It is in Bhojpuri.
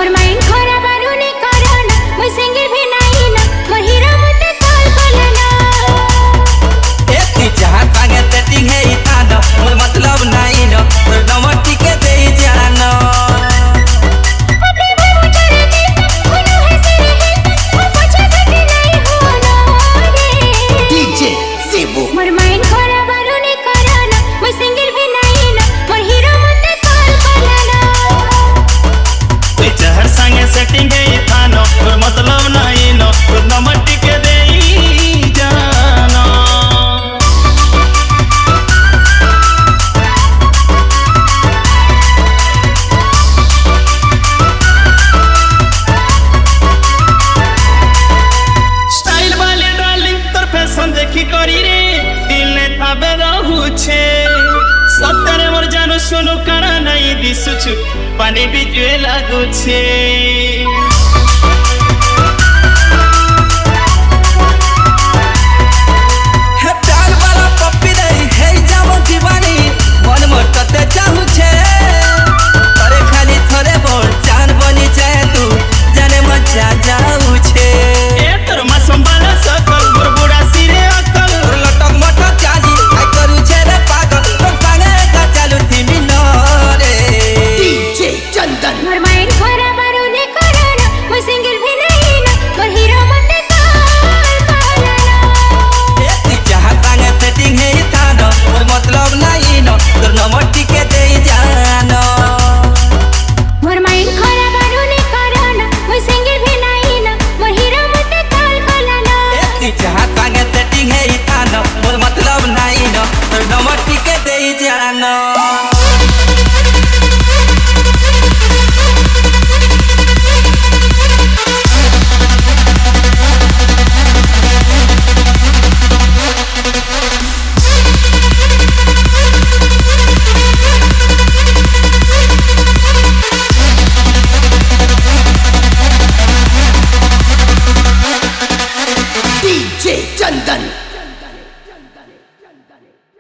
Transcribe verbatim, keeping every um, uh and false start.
मोर माइंड खरा बारूनी कारण मोर सिंगर भी नहीं ना मोर हीरो मते कॉल कोलना ए ती जहां संगे सेटिंग है इता न मोर मतलब नहीं न तोर नंबर टिके दे जाना अपने भी मुझे रे उनो है सिरे है वो पूछे कि नहीं होना रे डीजे सेबू मोर माइंड खरा बारूनी कारण मोर सिंगर भी नहीं ना मोर हीरो मते कॉल कोलना तू जहर संगे सेटिंग है इता न मोर मतलब नहीं न तोर नंबर टिके दे जाना स्टाइल वाले डार्लिंग तोर फैशन देखी करी रे दिल ने थाबे रहू छे सत्तरे मोर जानो सुनो काना नहीं दिसुछु पानी भी जुए लागू छे हे प्यार वाला पप्पी रे हे जामो दीवानी मन मरते चाहू छे तोरे खाली थोरे बोल जान बनी जाए तू जाने मजा जाऊ छे ए तोर मासूम वाला सकल मोर बुढ़ा सिरे अकल तोर लटक मटक चाली आई करू छे रे पागल तोर संगे का चालू थी मिनो रे डीजे चंदन मोर माइंड खरा बारूनी कारण मोर सिंगर भी नहीं ना मोर हीरो मते कॉल कोलना ए ती जहां संगे सेटिंग है इता न मोर मतलब नहीं न तोर नंबर टिके दे जाना मोर माइंड खरा बारूनी कारण मोर सिंगर भी नहीं ना मोर हीरो मते कॉल कोलना ए ती जहां संगे सेटिंग है इता न मोर मतलब नहीं न तोर नंबर टिके दे जाना डीजे चंदन